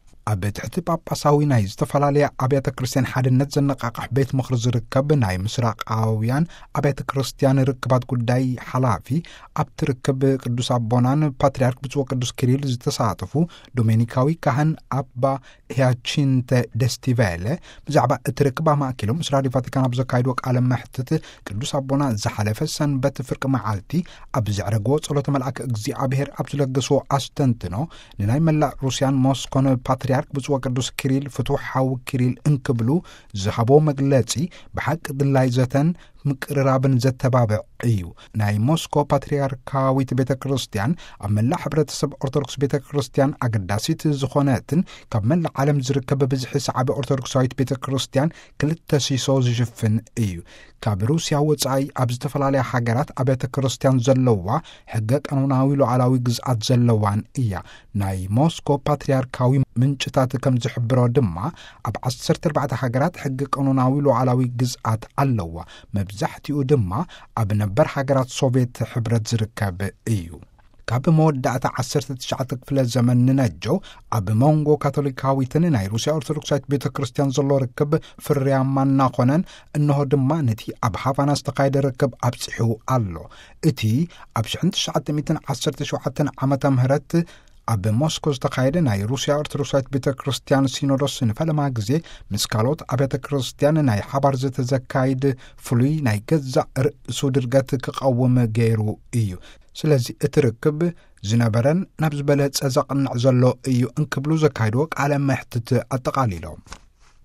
ኣብ ትሕቲ ጳጳሳዊ ናይ ዝተፈላለዩ ኣብያተ ክርስቲያን ሓድነት ዘነቃቅሕ ቤት ምክሪ ዝርከብ ናይ ምስራቃውያን ኣብያተ ክርስቲያን ርክባት ጉዳይ ሓላፊ ኣብ ትርከብ ቅዱስ አቦናን ፓትርያርክ ብፁዕ ቅዱስ ኪሪል ዝተሳተፉ ዶሜኒካዊ ካህን አባ ሂያቺንተ ደስቲቬለ ብዛዕባ እትርክባ ማእኪሎም ምስ ራድዮ ቫቲካን ኣብ ዘካይድዎ ቃለ መሕትት ቅዱስ አቦና ዝሓለፈ ሰንበት ፍርቂ መዓልቲ ኣብ ዝዕረግዎ ጸሎተ መልአክ እግዚአብሔር ኣብ ዝለገስዎ አስተንትኖ ንናይ መላእ ሩስያን ሞስኮን ፓትርያርክ ብፁዕ ቅዱስ ኪሪል ፍቱሓዊ ኪሪል እንክብሉ ዝሃቦ መግለጺ ብሓቂ ድላይ ዘተን ምቅርራብን ዘተባብዕ እዩ ናይ ሞስኮ ፓትርያርካዊት ቤተ ክርስቲያን ኣብ መላእ ሕብረተሰብ ኦርቶዶክስ ቤተ ክርስቲያን ኣገዳሲት ዝኾነትን ካብ መላእ ዓለም ዝርከብ ብዝሒ ሰዓቢ ኦርቶዶክሳዊት ቤተ ክርስቲያን ክልተ ሲሶ ዝሽፍን እዩ ካብ ሩስያ ወጻኢ ኣብ ዝተፈላለያ ሃገራት ኣብያተ ክርስቲያን ዘለዋ ሕገ ቀኖናዊ ሉዓላዊ ግዝኣት ዘለዋን እያ ናይ ሞስኮ ፓትርያርካዊ ምንጭታት ከም ዝሕብሮ ድማ ኣብ 14 ሃገራት ሕገ ቀኖናዊ ሉዓላዊ ግዝኣት ኣለዋ መብዛሕትኡ ድማ ኣብ ነበር ሃገራት ሶቪየት ሕብረት ዝርከብ እዩ ካብ መወዳእታ 19 ክፍለ ዘመን ንነጆ ኣብ ሞንጎ ካቶሊካዊትን ናይ ሩስያ ኦርቶዶክሳዊት ቤተ ክርስቲያን ዘሎ ርክብ ፍርያማ እናኾነን እንሆ ድማ ነቲ ኣብ ሃቫና ዝተካየደ ርክብ ኣብፅሑ ኣሎ እቲ ኣብ 1917 ዓመተ ምህረት ኣብ ሞስኮ ዝተካየደ ናይ ሩስያ ኦርቶዶክሳዊት ቤተ ክርስቲያን ሲኖዶስ ንፈለማ ግዜ ምስ ካልኦት ኣብያተ ክርስቲያን ናይ ሓባር ዘተዘካይድ ፍሉይ ናይ ገዛእ ርእሱ ድርገት ክቐውም ገይሩ እዩ ስለዚ እትርክብ ዝነበረን ናብ ዝበለጸ ዘቕንዕ ዘሎ እዩ እንክብሉ ዘካይድዎ ቃለ መሕትት ኣጠቃሊሎም